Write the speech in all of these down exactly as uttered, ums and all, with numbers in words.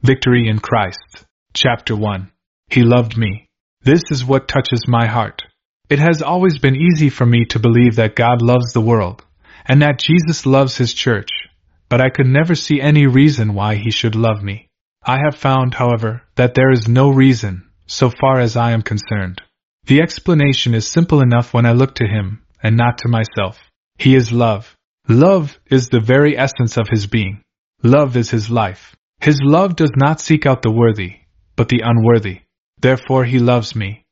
Victory in Christ. Chapter one. He loved me. This is what touches my heart. It has always been easy for me to believe that God loves the world, and that Jesus loves His church, but I could never see any reason why He should love me. I have found, however, that there is no reason, so far as I am concerned. The explanation is simple enough when I look to Him, and not to myself. He is love. Love is the very essence of His being. Love is His life. His love does not seek out the worthy, but the unworthy. Therefore He loves me.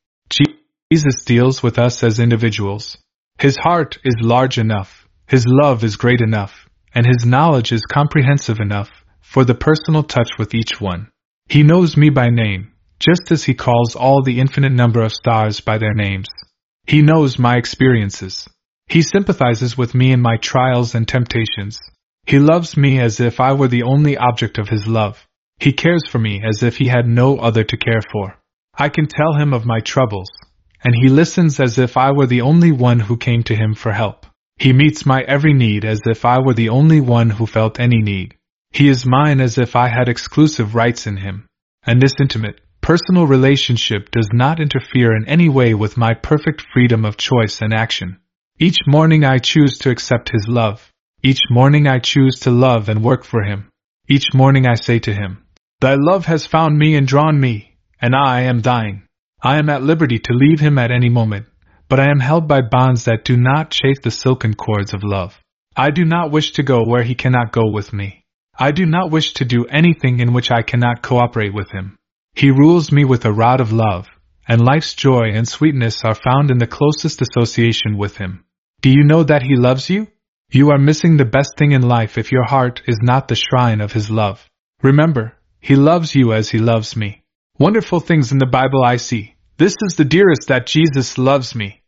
Jesus deals with us as individuals. His heart is large enough, His love is great enough, and His knowledge is comprehensive enough for the personal touch with each one. He knows me by name, just as He calls all the infinite number of stars by their names. He knows my experiences. He sympathizes with me in my trials and temptations. He loves me as if I were the only object of His love. He cares for me as if He had no other to care for. I can tell Him of my troubles, and He listens as if I were the only one who came to Him for help. He meets my every need as if I were the only one who felt any need. He is mine as if I had exclusive rights in Him. And this intimate, personal relationship does not interfere in any way with my perfect freedom of choice and action. Each morning I choose to accept His love. Each morning I choose to love and work for Him. Each morning I say to Him, "Thy love has found me and drawn me, and I am thine." I am at liberty to leave Him at any moment, but I am held by bonds that do not chafe the silken cords of love. I do not wish to go where He cannot go with me. I do not wish to do anything in which I cannot cooperate with Him. He rules me with a rod of love, and life's joy and sweetness are found in the closest association with Him. Do you know that He loves you? You are missing the best thing in life if your heart is not the shrine of His love. Remember, He loves you as He loves me. Wonderful things in the Bible I see. This is the dearest, that Jesus loves me.